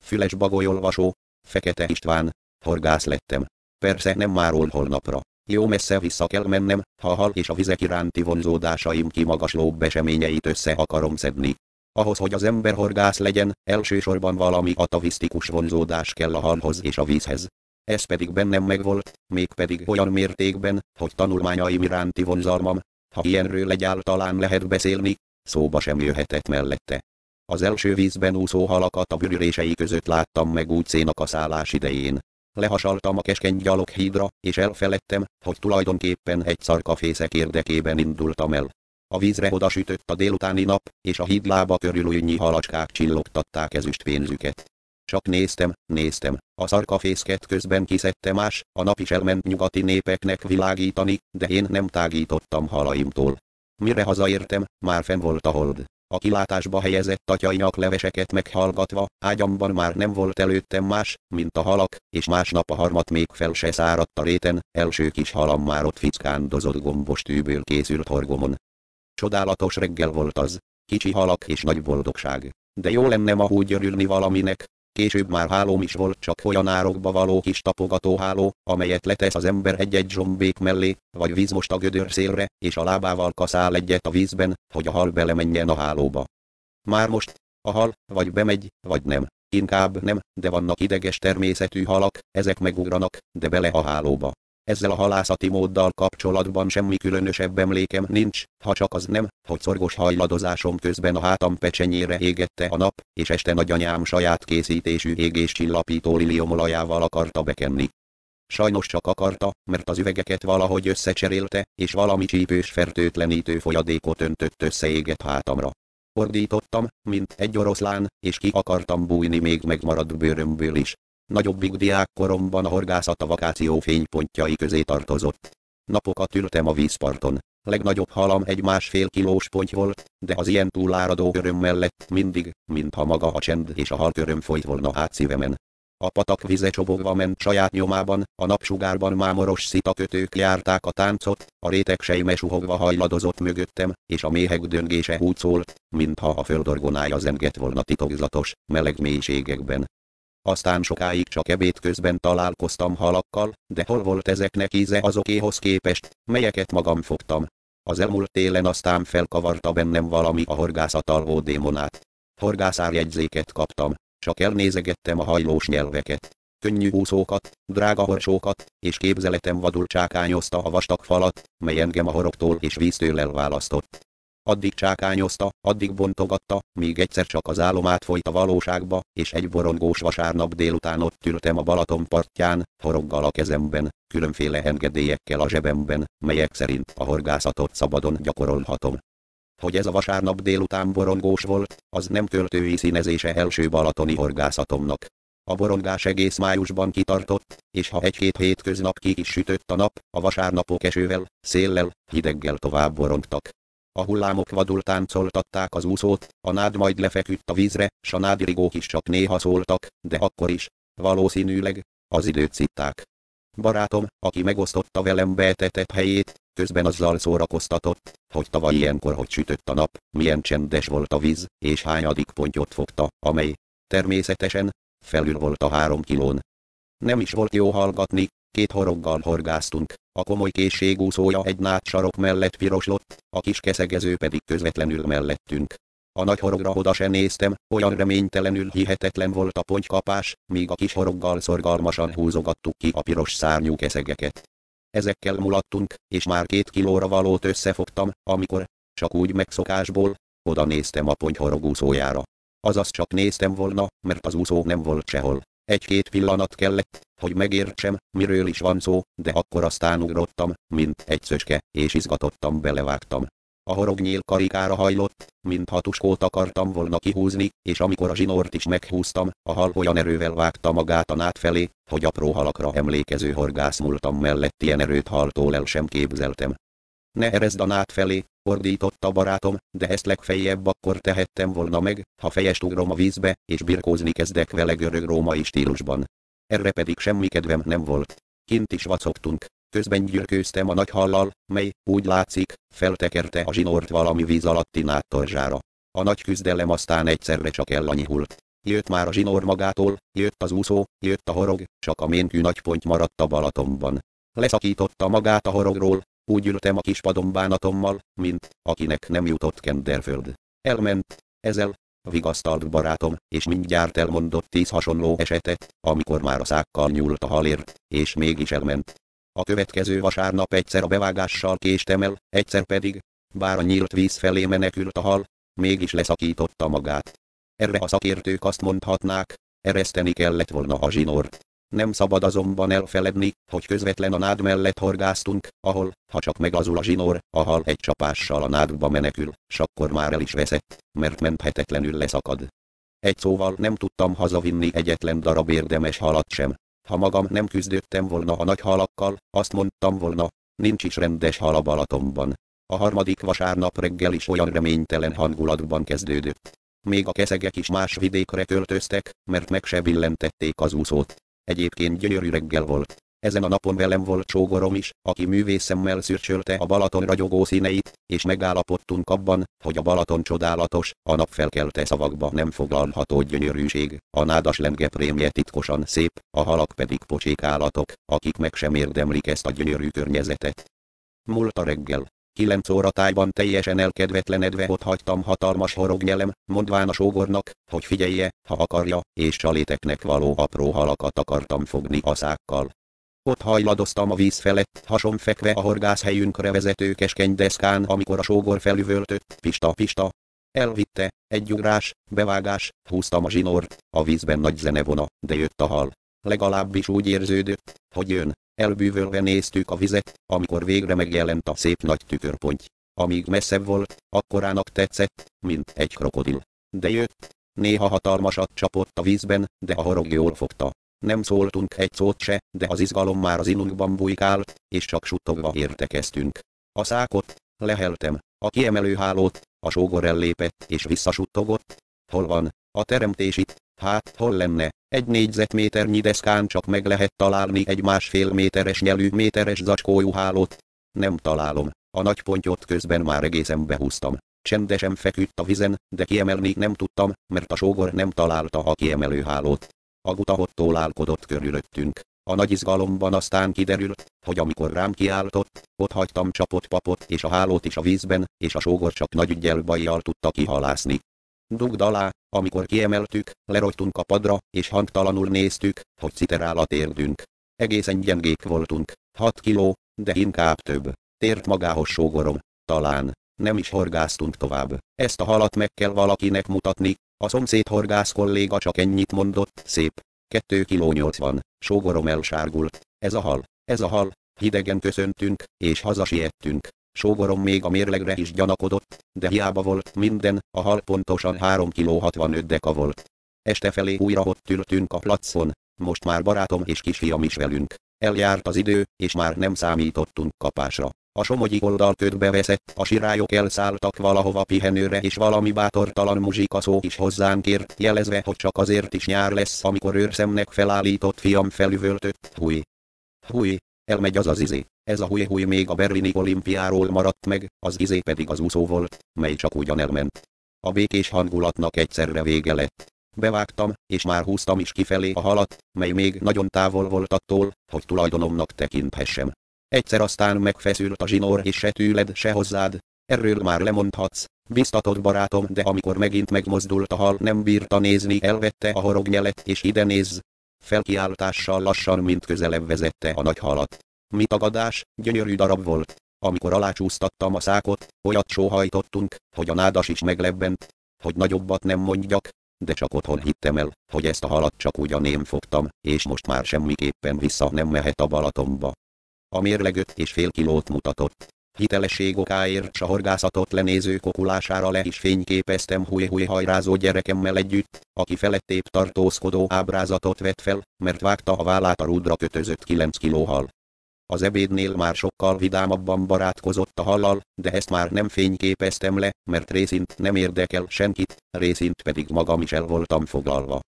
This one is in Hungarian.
Füles bagolyolvasó, Fekete István, horgász lettem. Persze nem máról holnapra. Jó messze vissza kell mennem, ha a hal és a vizek iránti vonzódásaim kimagaslóbb eseményeit össze akarom szedni. Ahhoz, hogy az ember horgász legyen, elsősorban valami atavisztikus vonzódás kell a halhoz és a vízhez. Ez pedig bennem megvolt, mégpedig olyan mértékben, hogy tanulmányaim iránti vonzalmam, ha ilyenről egyáltalán lehet beszélni, szóba sem jöhetett mellette. Az első vízben úszó halakat a bürülései között láttam meg úgy szénakaszálás idején. Lehasaltam a keskeny gyaloghídra, és elfeledtem, hogy tulajdonképpen egy szarkafészek érdekében indultam el. A vízre odasütött a délutáni nap, és a hídlába körül újnyi halacskák csillogtatták ezüstpénzüket. Csak néztem, a szarkafészket közben kiszedte más, a nap is elment nyugati népeknek világítani, de én nem tágítottam halaimtól. Mire hazaértem, már fenn volt a hold. A kilátásba helyezett atyainak leveseket meghallgatva, ágyamban már nem volt előttem más, mint a halak, és másnap a harmat még fel se száradt a réten, első kis halam már ott fickándozott gombos tűből készült horgomon. Csodálatos reggel volt az, kicsi halak és nagy boldogság, de jó lenne ma úgy örülni valaminek. Később már hálóm is volt, csak olyan árokba való kis tapogatóháló, amelyet letesz az ember egy-egy zsombék mellé, vagy vízmost a gödör szélre, és a lábával kaszál egyet a vízben, hogy a hal belemenjen a hálóba. Már most, a hal, vagy bemegy, vagy nem. Inkább nem, de vannak ideges természetű halak, ezek megugranak, de bele a hálóba. Ezzel a halászati móddal kapcsolatban semmi különösebb emlékem nincs, ha csak az nem, hogy szorgos hajladozásom közben a hátam pecsenyére égette a nap, és este nagyanyám saját készítésű égéscsillapító liliomolajával akarta bekenni. Sajnos csak akarta, mert az üvegeket valahogy összecserélte, és valami csípős fertőtlenítő folyadékot öntött össze égett hátamra. Ordítottam, mint egy oroszlán, és ki akartam bújni még megmaradt bőrömből is. Nagyobbik diákkoromban a horgászat a vakáció fénypontjai közé tartozott. Napokat ültem a vízparton. Legnagyobb halam egy 1,5 kilós ponty volt, de az ilyen túláradó öröm mellett mindig, mintha maga a csend és a halköröm folyt volna át szívemen. A patak vize csobogva ment saját nyomában, a napsugárban mámoros szitakötők járták a táncot, a réteg sejme suhogva hajladozott mögöttem, és a méhek döngése úgy szólt, mintha a földorgonája zengett volna titokzatos, meleg mélységekben. Aztán sokáig csak ebéd közben találkoztam halakkal, de hol volt ezeknek íze azokéhoz képest, melyeket magam fogtam. Az elmúlt télen aztán felkavarta bennem valami a horgászat alvó démonát. Horgászárjegyzéket kaptam, csak elnézegettem a hajlós nyelveket. Könnyű úszókat, drága horsókat, és képzeletem vadul csákányozta a vastag falat, mely engem a horogtól és víztől elválasztott. Addig csákányozta, addig bontogatta, míg egyszer csak az álom átfolyt a valóságba, és egy borongós vasárnap délután ott ültem a Balaton partján, horoggal a kezemben, különféle engedélyekkel a zsebemben, melyek szerint a horgászatot szabadon gyakorolhatom. Hogy ez a vasárnap délután borongós volt, az nem költői színezése első balatoni horgászatomnak. A borongás egész májusban kitartott, és ha egy-két hétköznap ki is sütött a nap, a vasárnapok esővel, széllel, hideggel tovább borongtak. A hullámok vadul táncoltatták az úszót, a nád majd lefeküdt a vízre, s a nádirigók is csak néha szóltak, de akkor is, valószínűleg, az időt szitták. Barátom, aki megosztotta velem beetetett helyét, közben azzal szórakoztatott, hogy tavaly ilyenkor, hogy sütött a nap, milyen csendes volt a víz, és hányadik pontyot fogta, amely, természetesen, felül volt a 3 kilón. Nem is volt jó hallgatni, 2 horoggal horgáztunk, a komoly készségúszója egy nádsarok mellett piroslott, a kis keszegező pedig közvetlenül mellettünk. A nagy horogra oda se néztem, olyan reménytelenül hihetetlen volt a ponttykapás, míg a kis horoggal szorgalmasan húzogattuk ki a piros szárnyú keszegeket. Ezekkel mulattunk, és már 2 kilóra valót összefogtam, amikor, csak úgy megszokásból, oda néztem a pontyhorog úszójára. Azaz csak néztem volna, mert az úszó nem volt sehol. 1-2 pillanat kellett, hogy megértsem, miről is van szó, de akkor aztán ugrottam, mint egy szöcske, és izgatottan belevágtam. A horog nyílkarikára hajlott, mintha tuskót akartam volna kihúzni, és amikor a zsinort is meghúztam, a hal olyan erővel vágta magát a nád felé, hogy apró halakra emlékező horgászmúltam mellett ilyen erőt haltól el sem képzeltem. Ne erezd a nád felé, ordított a barátom, de ezt legfeljebb akkor tehettem volna meg, ha fejest ugrom a vízbe, és birkózni kezdek vele görög-római stílusban. Erre pedig semmi kedvem nem volt. Kint is vacogtunk, közben gyürkőztem a nagy hallal, mely, úgy látszik, feltekerte a zsinort valami víz alatti nádtorzsára. A nagy küzdelem aztán egyszerre csak elanyhult. jött már a zsinór magától, jött az úszó, jött a horog, csak a ménkű nagy ponty maradt a Balatonban. Leszakította magát a horogról, úgy ültem a kis padon bánatommal, mint akinek nem jutott kenderföld. Elment, ezzel, vigasztalt barátom, és mindjárt elmondott 10 hasonló esetet, amikor már a szákkal nyúlt a halért, és mégis elment. A következő vasárnap egyszer a bevágással késtem el, egyszer pedig, bár a nyílt víz felé menekült a hal, mégis leszakította magát. Erre a szakértők azt mondhatnák, ereszteni kellett volna a zsinort. Nem szabad azonban elfeledni, hogy közvetlen a nád mellett horgásztunk, ahol, ha csak meglazul a zsinór, a hal egy csapással a nádba menekül, s akkor már el is veszett, mert menthetetlenül leszakad. Egy szóval nem tudtam hazavinni egyetlen darab érdemes halat sem. Ha magam nem küzdöttem volna a nagy halakkal, azt mondtam volna, nincs is rendes hal a Balatonban. A harmadik vasárnap reggel is olyan reménytelen hangulatban kezdődött. Még a keszegek is más vidékre költöztek, mert meg se billentették az úszót. Egyébként gyönyörű reggel volt. Ezen a napon velem volt sógorom is, aki művészemmel szürcsölte a Balaton ragyogó színeit, és megállapodtunk abban, hogy a Balaton csodálatos, a nap felkelte szavakba nem foglalható gyönyörűség, a nádas lenge prémje titkosan szép, a halak pedig pocsék állatok, akik meg sem érdemlik ezt a gyönyörű környezetet. Múlt a reggel. 9 óra tájban teljesen elkedvetlenedve ott hagytam hatalmas horognyelem, mondván a sógornak, hogy figyelje, ha akarja, és csaléteknek való apró halakat akartam fogni a szákkal. Ott hajladoztam a víz felett, hason fekve a horgászhelyünkre vezető keskeny deszkán, amikor a sógor felüvöltött, Pista, Pista. Elvitte, egy ugrás, bevágás, húztam a zsinort, a vízben nagy zenevona, de jött a hal. Legalábbis úgy érződött, hogy jön. Elbűvölve néztük a vizet, amikor végre megjelent a szép nagy tükörponty. Amíg messzebb volt, akkorának tetszett, mint egy krokodil. De jött, néha hatalmasat csapott a vízben, de a horog jól fogta. Nem szóltunk egy szót se, de az izgalom már az inunkban bujkált, és csak suttogva értekeztünk. A szákot leheltem, a kiemelő hálót, a sógor ellépett és visszasuttogott. Hol van a teremtés itt? Hát, hol lenne? Egy négyzetméternyi deszkán csak meg lehet találni egy 1,5 méteres nyelű méteres zacskójú hálót. Nem találom. A nagy pontyot közben már egészen behúztam. Csendesen feküdt a vizen, de kiemelni nem tudtam, mert a sógor nem találta a kiemelő hálót. A guta ott tólálkodott körülöttünk. A nagy izgalomban aztán kiderült, hogy amikor rám kiáltott, ott hagytam csapott papot és a hálót is a vízben, és a sógor csak nagy üggyel bajjal tudta kihalászni. Dugd alá, amikor kiemeltük, lerogytunk a padra, és hangtalanul néztük, hogy citerál a térdünk. Egészen gyengék voltunk, 6 kiló, de inkább több. Tért magához sógorom, talán. Nem is horgásztunk tovább. Ezt a halat meg kell valakinek mutatni, a szomszéd horgász kolléga csak ennyit mondott, szép. 2 kiló 80, sógorom elsárgult. Ez a hal, hidegen köszöntünk, és hazasiettünk. Sógorom még a mérlegre is gyanakodott, de hiába volt minden, a hal pontosan 3 kiló 65 deka volt. Este felé újra ott ültünk a placon, most már barátom és kisfiam is velünk. Eljárt az idő, és már nem számítottunk kapásra. A somogyi oldalködbe veszett, a sirályok elszálltak valahova pihenőre, és valami bátortalan muzsikaszó is hozzánk ért, jelezve, hogy csak azért is nyár lesz, amikor őrszemnek felállított fiam felüvöltött. Húj, elmegy az izé. Ez a húj még a berlini olimpiáról maradt meg, az izé pedig az úszó volt, mely csak ugyan elment. A békés hangulatnak egyszerre vége lett. Bevágtam, és már húztam is kifelé a halat, mely még nagyon távol volt attól, hogy tulajdonomnak tekinthessem. Egyszer aztán megfeszült a zsinór, és se tőled, se hozzád. Erről már lemondhatsz, biztatott barátom, de amikor megint megmozdult a hal, nem bírta nézni, elvette a horognyelet, és ide nézz. Felkiáltással lassan mint közelebb vezette a nagy halat. Mi tagadás, gyönyörű darab volt. Amikor alácsúsztattam a szákot, olyat sóhajtottunk, hogy a nádas is meglebbent, hogy nagyobbat nem mondjak, de csak otthon hittem el, hogy ezt a halat csak ugyan én fogtam, és most már semmiképpen vissza nem mehet a Balatonba. A mérleg 5,5 kilót mutatott. Hitelesség okáért s a horgászatot lenéző kokulására le is fényképeztem húj hajrázó gyerekemmel együtt, aki felettébb tartózkodó ábrázatot vett fel, mert vágta a vállát a rúdra kötözött 9 kiló hal. Az ebédnél már sokkal vidámabban barátkozott a hallal, de ezt már nem fényképeztem le, mert részint nem érdekel senkit, részint pedig magam is el voltam foglalva.